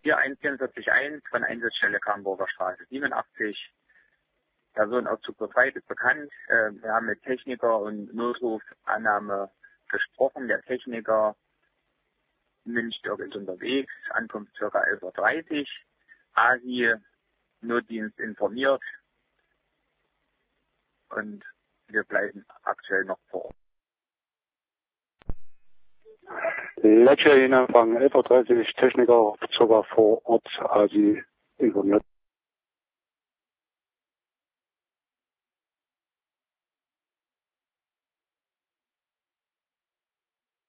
41441 von Einsatzstelle Kamburger Straße 87. Personenaufzug befreit ist bekannt. Wir haben mit Techniker und Notrufannahme gesprochen. Der Techniker Münchberg ist unterwegs, Ankunft ca. 11:30 Uhr. ASI Notdienst informiert und wir bleiben aktuell noch vor Ort. Letzter Anfang 11:30 Uhr, Techniker ca. vor Ort, ASI informiert.